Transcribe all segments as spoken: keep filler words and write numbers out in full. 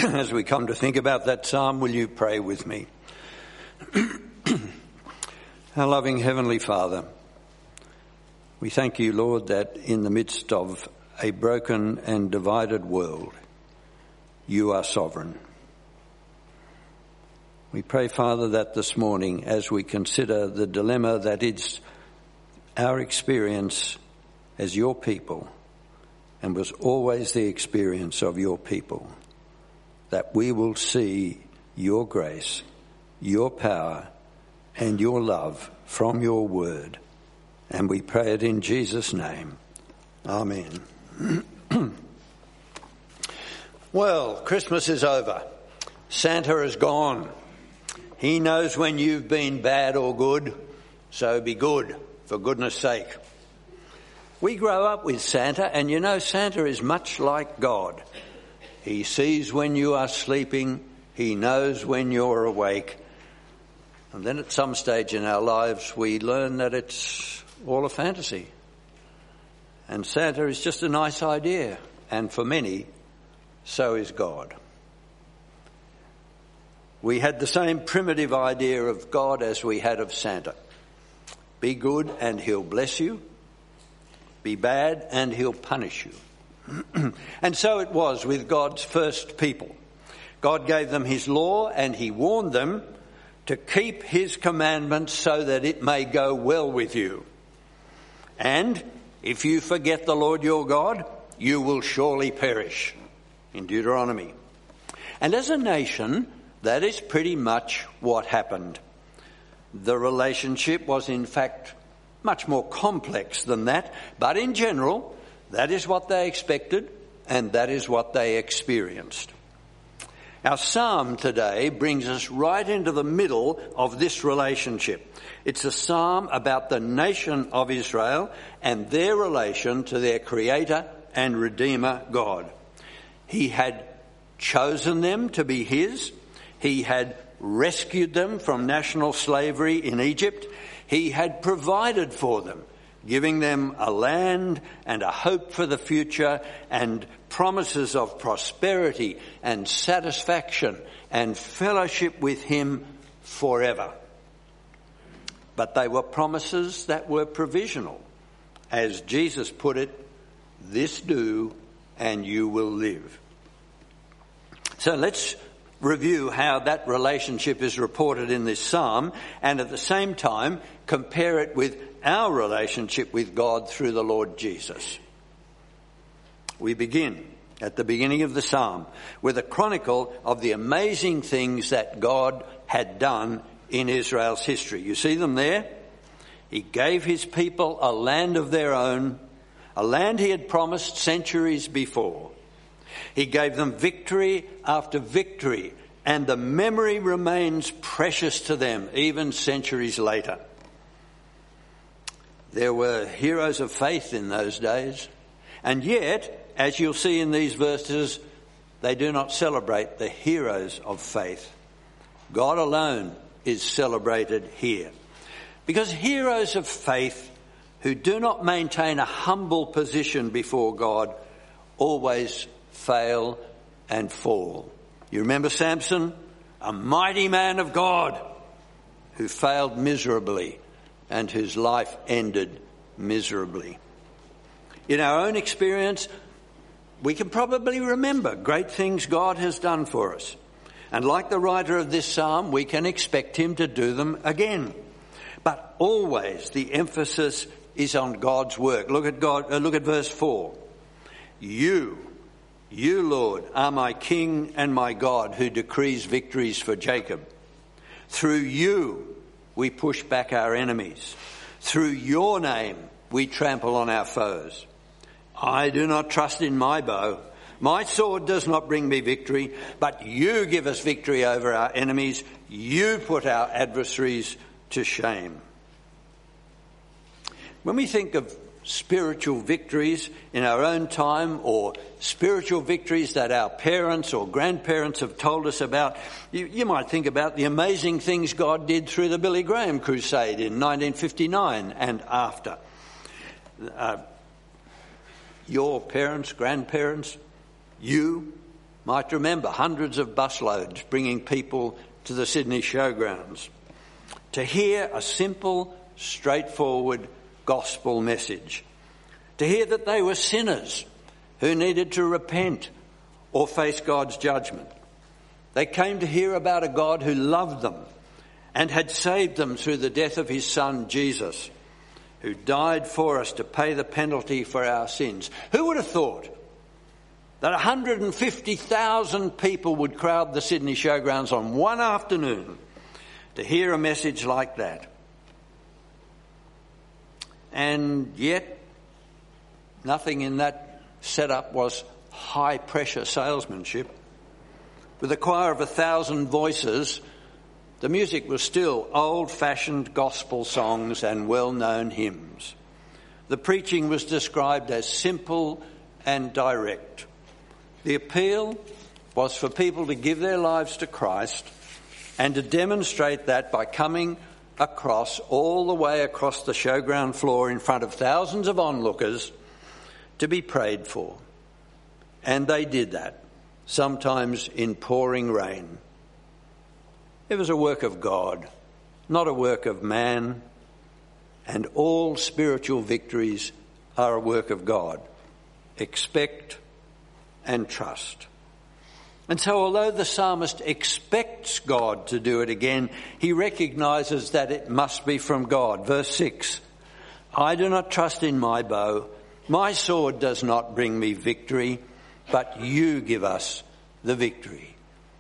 as we come to think about that psalm, will you pray with me? Our loving Heavenly Father, we thank you, Lord, that in the midst of a broken and divided world, you are sovereign. We pray, Father, that this morning, as we consider the dilemma that is our experience as your people, and was always the experience of your people, that we will see your grace, your power, and your love from your word. And we pray it in Jesus' name. Amen. Well, Christmas is over. Santa is gone. He knows when you've been bad or good, so be good, for goodness sake. We grow up with Santa, and you know Santa is much like God. He sees when you are sleeping, he knows when you're awake. And then at some stage in our lives we learn that it's all a fantasy. And Santa is just a nice idea, and for many, so is God. We had the same primitive idea of God as we had of Santa. Be good and he'll bless you. Be bad and he'll punish you. And so it was with God's first people. God gave them his law and he warned them to keep his commandments so that it may go well with you. And if you forget the Lord your God, you will surely perish, in Deuteronomy. And as a nation, that is pretty much what happened. The relationship was in fact much more complex than that, but in general, that is what they expected and that is what they experienced. Our psalm today brings us right into the middle of this relationship. It's a psalm about the nation of Israel and their relation to their Creator and Redeemer God. He had chosen them to be his. He had rescued them from national slavery in Egypt. He had provided for them, giving them a land and a hope for the future and promises of prosperity and satisfaction and fellowship with him forever. But they were promises that were provisional. As Jesus put it, this do and you will live. So let's review how that relationship is reported in this psalm, and at the same time compare it with our relationship with God through the Lord Jesus. We begin at the beginning of the psalm with a chronicle of the amazing things that God had done in Israel's history. You see them there? He gave his people a land of their own, a land he had promised centuries before. He gave them victory after victory, and the memory remains precious to them even centuries later. There were heroes of faith in those days, and yet, as you'll see in these verses, they do not celebrate the heroes of faith. God alone is celebrated here. Because heroes of faith who do not maintain a humble position before God always fail and fall. You remember Samson, a mighty man of God who failed miserably and whose life ended miserably. In our own experience, we can probably remember great things God has done for us. And like the writer of this psalm, we can expect him to do them again. But always the emphasis is on God's work. Look at God. Uh, look at verse four. You, you, Lord, are my King and my God who decrees victories for Jacob. Through you we push back our enemies. Through your name we trample on our foes. I do not trust in my bow. My sword does not bring me victory, but you give us victory over our enemies. You put our adversaries to shame. When we think of spiritual victories in our own time, or spiritual victories that our parents or grandparents have told us about, you, you might think about the amazing things God did through the Billy Graham crusade in nineteen fifty-nine and after. Uh, your parents, grandparents, you, Might remember hundreds of busloads bringing people to the Sydney Showgrounds to hear a simple, straightforward gospel message. To hear that they were sinners who needed to repent or face God's judgment. They came to hear about a God who loved them and had saved them through the death of his son Jesus, who died for us to pay the penalty for our sins. Who would have thought that one hundred fifty thousand people would crowd the Sydney Showgrounds on one afternoon to hear a message like that? And yet, nothing in that setup was high-pressure salesmanship. With a choir of a thousand voices, the music was still old-fashioned gospel songs and well-known hymns. The preaching was described as simple and direct. The appeal was for people to give their lives to Christ and to demonstrate that by coming across, all the way across the showground floor in front of thousands of onlookers, to be prayed for. And they did that, sometimes in pouring rain. It was a work of God, not a work of man, and all spiritual victories are a work of God. Expect and trust. And so although the psalmist expects God to do it again, he recognises that it must be from God. Verse six, I do not trust in my bow, my sword does not bring me victory, but you give us the victory.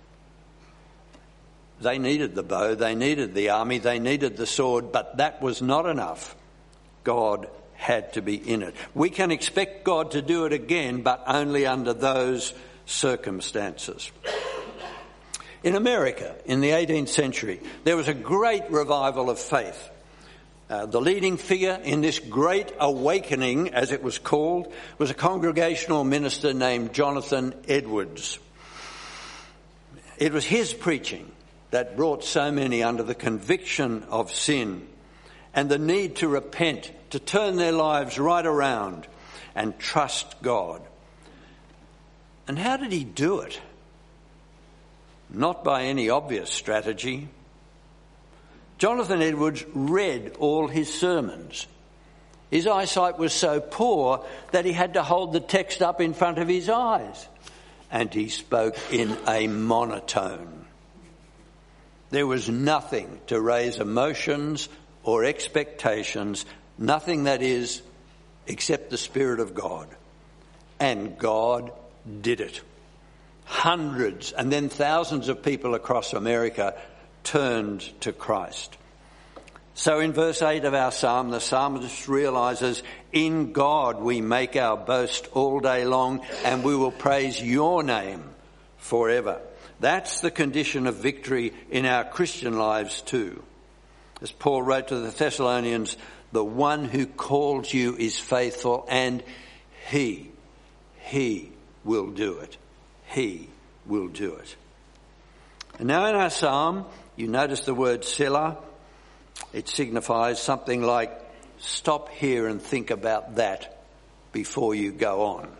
They needed the bow, they needed the army, they needed the sword, but that was not enough. God had to be in it. We can expect God to do it again, but only under those circumstances. In America, in the eighteenth century, there was a great revival of faith. Uh, the leading figure in this great awakening, as it was called, was a congregational minister named Jonathan Edwards. It was his preaching that brought so many under the conviction of sin and the need to repent, to turn their lives right around and trust God. And how did he do it? Not by any obvious strategy. Jonathan Edwards read all his sermons. His eyesight was so poor that he had to hold the text up in front of his eyes, and he spoke in a monotone. There was nothing to raise emotions or expectations, nothing that is, except the Spirit of God. And God did it. Hundreds and then thousands of people across America turned to Christ. So in verse eight of our psalm, the psalmist realises, in God we make our boast all day long, and we will praise your name forever. That's the condition of victory in our Christian lives too. As Paul wrote to the Thessalonians, the one who calls you is faithful, and he, he will do it. He will do it. And now in our psalm, you notice the word Selah. It signifies something like, stop here and think about that before you go on.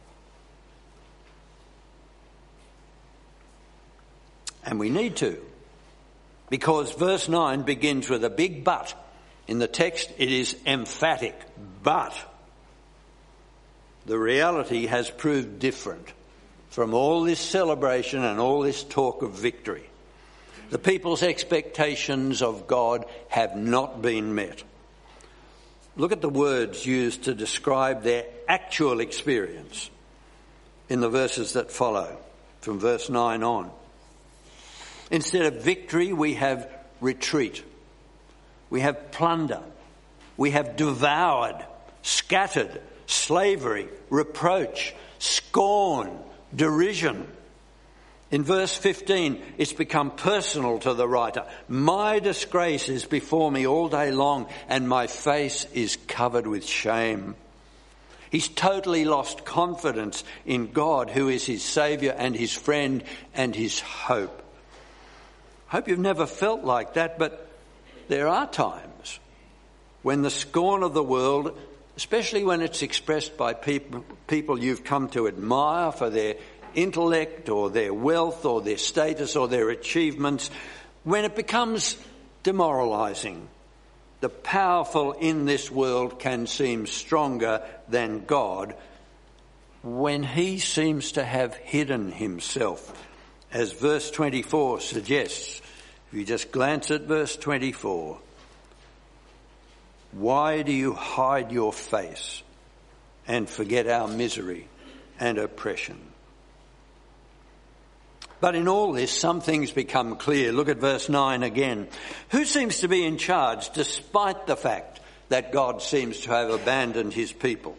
And we need to, because verse nine begins with a big but. In the text, it is emphatic, but the reality has proved different from all this celebration and all this talk of victory. The people's expectations of God have not been met. Look at the words used to describe their actual experience in the verses that follow, from verse nine on. Instead of victory, we have retreat. We have plunder. We have devoured, scattered, slavery, reproach, scorn, derision. In verse fifteen, it's become personal to the writer. My disgrace is before me all day long, and my face is covered with shame. He's totally lost confidence in God, who is his saviour and his friend and his hope. I hope you've never felt like that, but there are times when the scorn of the world, especially when it's expressed by people, people you've come to admire for their intellect or their wealth or their status or their achievements, when it becomes demoralising, the powerful in this world can seem stronger than God when he seems to have hidden himself, as verse twenty-four suggests. If you just glance at verse twenty-four, why do you hide your face and forget our misery and oppression? But in all this, some things become clear. Look at verse nine again. Who seems to be in charge despite the fact that God seems to have abandoned his people?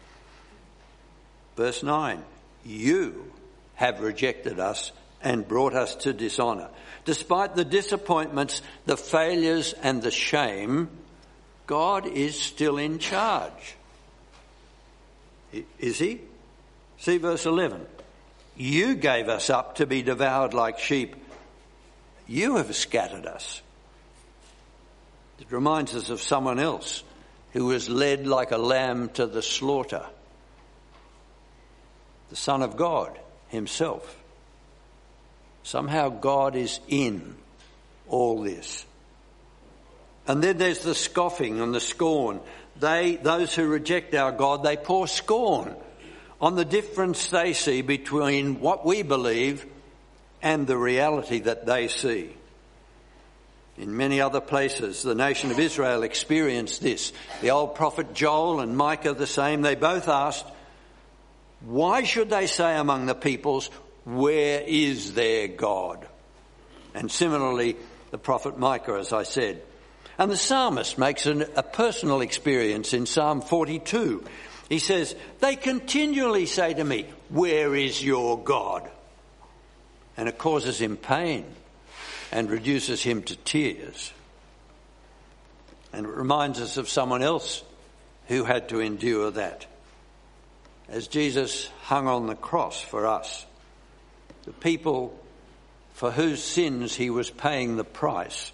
Verse nine, you have rejected us and brought us to dishonour. Despite the disappointments, the failures and the shame, God is still in charge. Is he? See verse eleven. You gave us up to be devoured like sheep. You have scattered us. It reminds us of someone else who was led like a lamb to the slaughter. The Son of God himself. Somehow God is in all this. And then there's the scoffing and the scorn. They, those who reject our God, they pour scorn on the difference they see between what we believe and the reality that they see. In many other places, the nation of Israel experienced this. The old prophet Joel and Micah the same. They both asked, why should they say among the peoples, where is their God? And similarly, the prophet Micah, as I said. And the psalmist makes an, a personal experience in Psalm forty-two. He says, they continually say to me, where is your God? And it causes him pain and reduces him to tears. And it reminds us of someone else who had to endure that. As Jesus hung on the cross for us, the people for whose sins he was paying the price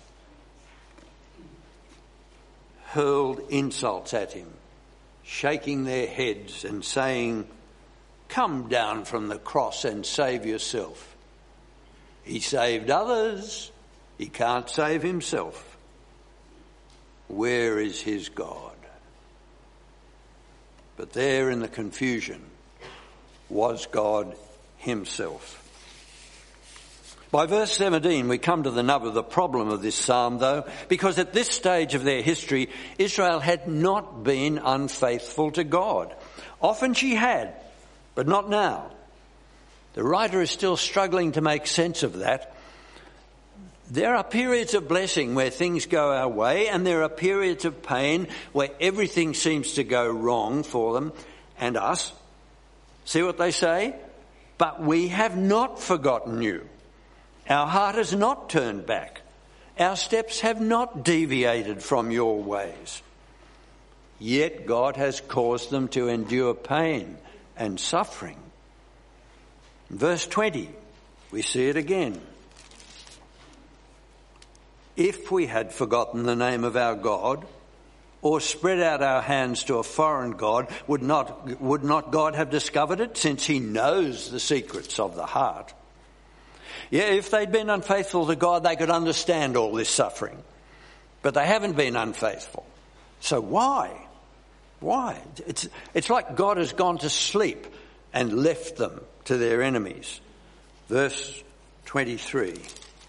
hurled insults at him, shaking their heads and saying, come down from the cross and save yourself. He saved others, he can't save himself. Where is his God? But there in the confusion was God himself. By verse seventeen, we come to the nub of the problem of this psalm, though, because at this stage of their history, Israel had not been unfaithful to God. Often she had, but not now. The writer is still struggling to make sense of that. There are periods of blessing where things go our way, and there are periods of pain where everything seems to go wrong for them and us. See what they say? But we have not forgotten you. Our heart has not turned back. Our steps have not deviated from your ways. Yet God has caused them to endure pain and suffering. In verse twenty, we see it again. If we had forgotten the name of our God, or spread out our hands to a foreign god, would not, would not God have discovered it, since he knows the secrets of the heart? Yeah, if they'd been unfaithful to God, they could understand all this suffering. But they haven't been unfaithful. So why? Why? It's, it's like God has gone to sleep and left them to their enemies. Verse twenty-three.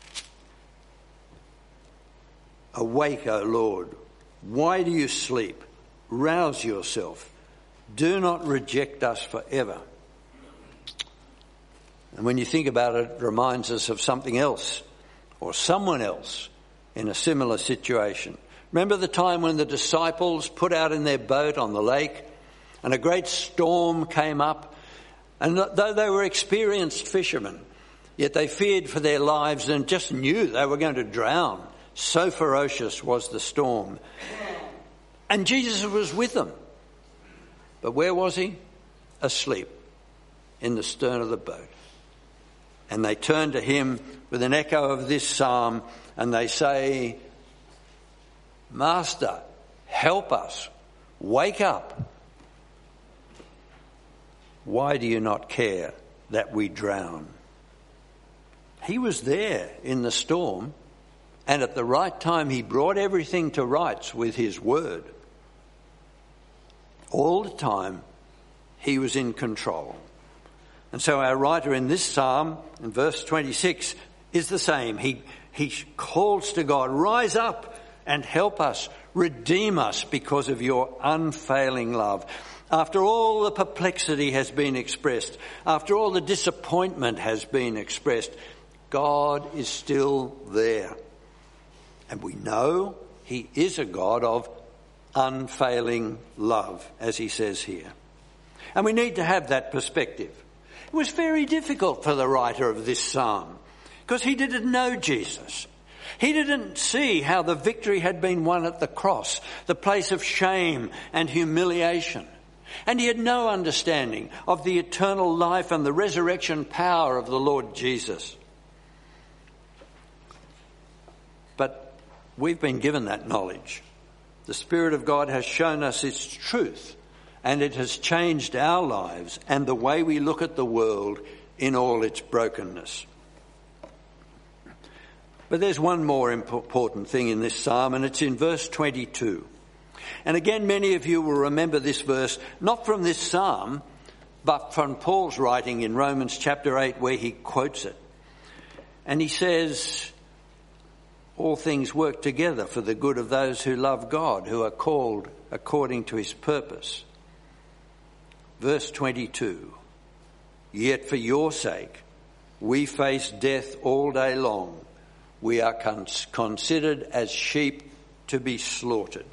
Awake, O Lord. Why do you sleep? Rouse yourself. Do not reject us forever. And when you think about it, it reminds us of something else or someone else in a similar situation. Remember the time when the disciples put out in their boat on the lake and a great storm came up? And though they were experienced fishermen, yet they feared for their lives and just knew they were going to drown. So ferocious was the storm. And Jesus was with them. But where was he? Asleep in the stern of the boat. And they turn to him with an echo of this psalm and they say, Master, help us. Wake up. Why do you not care that we drown. He was there in the storm, and at the right time he brought everything to rights with his word. All the time he was in control. And so our writer in this psalm, in verse twenty-six, is the same. He, he calls to God, rise up and help us, redeem us because of your unfailing love. After all the perplexity has been expressed, after all the disappointment has been expressed, God is still there. And we know he is a God of unfailing love, as he says here. And we need to have that perspective. It was very difficult for the writer of this psalm because he didn't know Jesus. He didn't see how the victory had been won at the cross, the place of shame and humiliation. And he had no understanding of the eternal life and the resurrection power of the Lord Jesus. But we've been given that knowledge. The Spirit of God has shown us its truth, and it has changed our lives and the way we look at the world in all its brokenness. But there's one more important thing in this psalm, and it's in verse twenty-two. And again, many of you will remember this verse, not from this psalm, but from Paul's writing in Romans chapter eight, where he quotes it. And he says, all things work together for the good of those who love God, who are called according to his purpose. Verse twenty-two, yet for your sake we face death all day long. We are cons- considered as sheep to be slaughtered.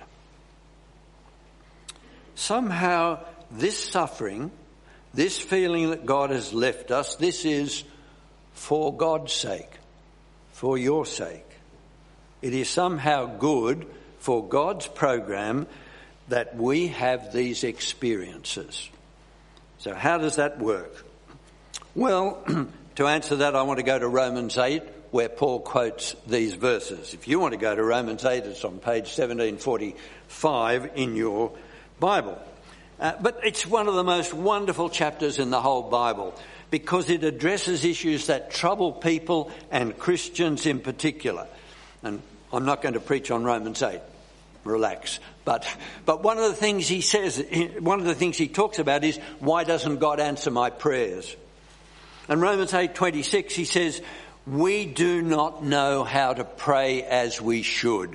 Somehow this suffering, this feeling that God has left us, this is for God's sake, for your sake. It is somehow good for God's program that we have these experiences. So how does that work? Well, to answer that, I want to go to Romans eight, where Paul quotes these verses. If you want to go to Romans eight, it's on page seventeen forty-five in your Bible. Uh, but it's one of the most wonderful chapters in the whole Bible because it addresses issues that trouble people and Christians in particular. And I'm not going to preach on Romans eight. Relax. But but one of the things he says, one of the things he talks about is, why doesn't God answer my prayers? And Romans eight twenty-six, he says, we do not know how to pray as we should,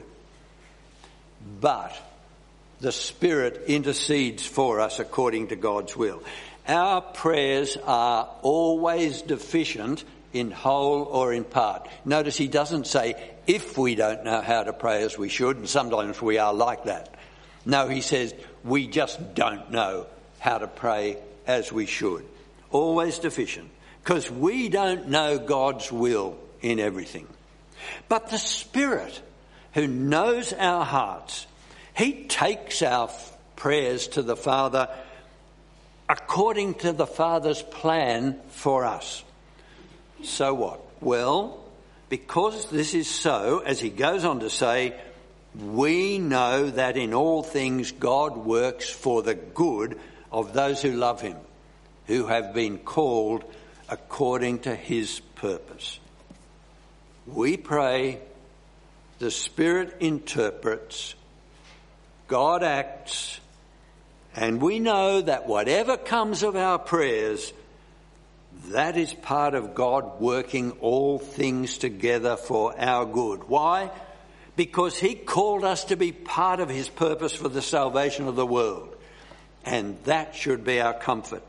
but the Spirit intercedes for us according to God's will. Our prayers are always deficient in whole or in part. Notice he doesn't say if we don't know how to pray as we should, and sometimes we are like that. No, he says we just don't know how to pray as we should. Always deficient, because we don't know God's will in everything. But the Spirit, who knows our hearts, he takes our prayers to the Father according to the Father's plan for us. So what? Well, because this is so, as he goes on to say, we know that in all things God works for the good of those who love him, who have been called according to his purpose. We pray, the Spirit interprets, God acts, and we know that whatever comes of our prayers, that is part of God working all things together for our good. Why? Because he called us to be part of his purpose for the salvation of the world. And that should be our comfort.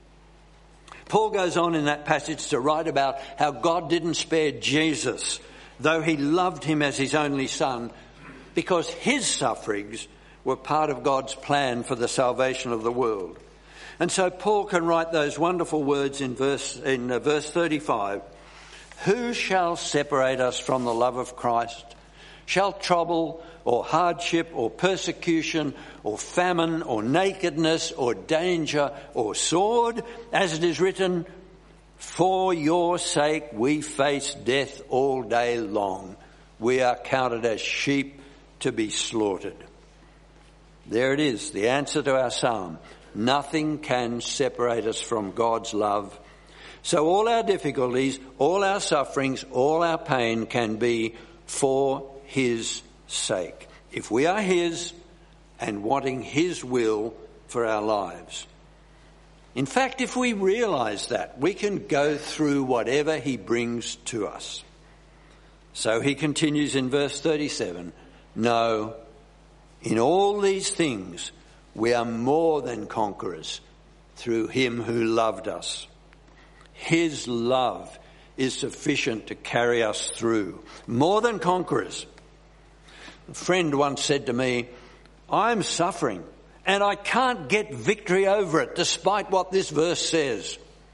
Paul goes on in that passage to write about how God didn't spare Jesus, though he loved him as his only son, because his sufferings were part of God's plan for the salvation of the world. And so Paul can write those wonderful words in verse in uh, verse thirty-five. Who shall separate us from the love of Christ? Shall trouble or hardship or persecution or famine or nakedness or danger or sword? As it is written, for your sake we face death all day long. We are counted as sheep to be slaughtered. There it is, the answer to our psalm. Nothing can separate us from God's love. So all our difficulties, all our sufferings, all our pain can be for his sake, if we are his and wanting his will for our lives. In fact, if we realise that, we can go through whatever he brings to us. So he continues in verse thirty-seven, no, in all these things we are more than conquerors through him who loved us. His love is sufficient to carry us through. More than conquerors. A friend once said to me, I'm suffering and I can't get victory over it despite what this verse says.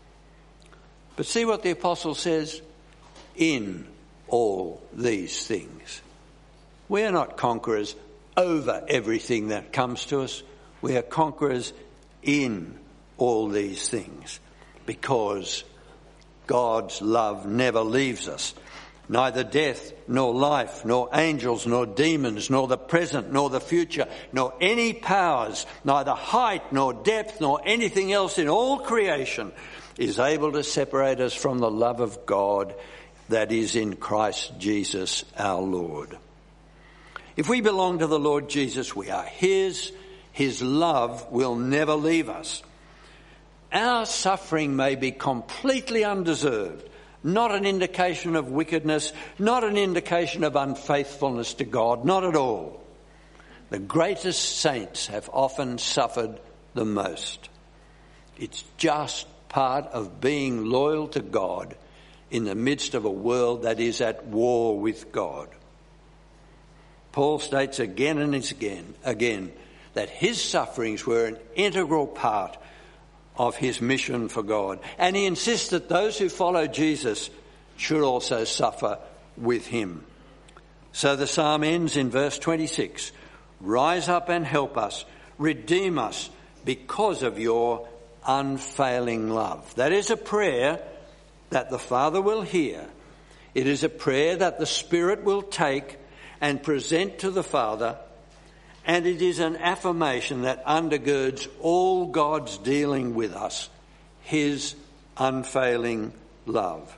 But see what the apostle says? In all these things. We are not conquerors over everything that comes to us. We are conquerors in all these things because God's love never leaves us. Neither death, nor life, nor angels, nor demons, nor the present, nor the future, nor any powers, neither height, nor depth, nor anything else in all creation is able to separate us from the love of God that is in Christ Jesus our Lord. If we belong to the Lord Jesus, we are his. His love will never leave us. Our suffering may be completely undeserved, not an indication of wickedness, not an indication of unfaithfulness to God, not at all. The greatest saints have often suffered the most. It's just part of being loyal to God in the midst of a world that is at war with God. Paul states again and again, again, that his sufferings were an integral part of his mission for God. And he insists that those who follow Jesus should also suffer with him. So the psalm ends in verse twenty-six. Rise up and help us, redeem us because of your unfailing love. That is a prayer that the Father will hear. It is a prayer that the Spirit will take and present to the Father. And it is an affirmation that undergirds all God's dealing with us, his unfailing love.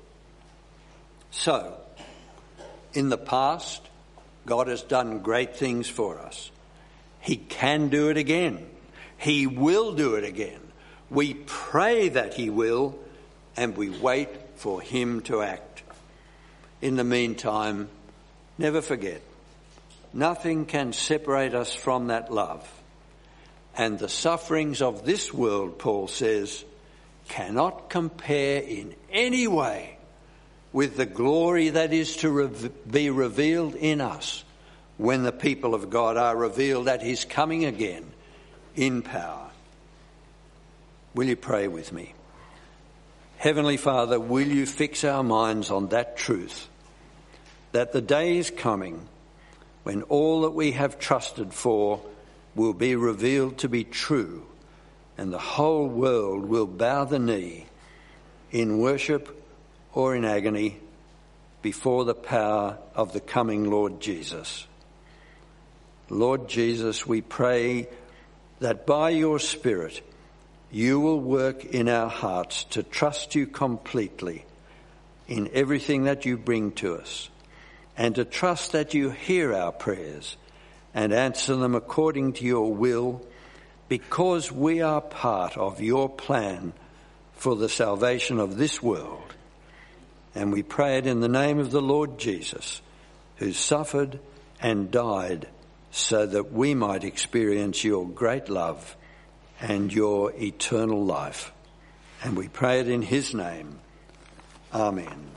So, in the past, God has done great things for us. He can do it again. He will do it again. We pray that he will, and we wait for him to act. In the meantime, never forget, nothing can separate us from that love. And the sufferings of this world, Paul says, cannot compare in any way with the glory that is to re- be revealed in us when the people of God are revealed at his coming again in power. Will you pray with me? Heavenly Father, will you fix our minds on that truth, that the day is coming when all that we have trusted for will be revealed to be true, and the whole world will bow the knee in worship or in agony before the power of the coming Lord Jesus. Lord Jesus, we pray that by your Spirit you will work in our hearts to trust you completely in everything that you bring to us, and to trust that you hear our prayers and answer them according to your will, because we are part of your plan for the salvation of this world. And we pray it in the name of the Lord Jesus, who suffered and died so that we might experience your great love and your eternal life. And we pray it in his name. Amen.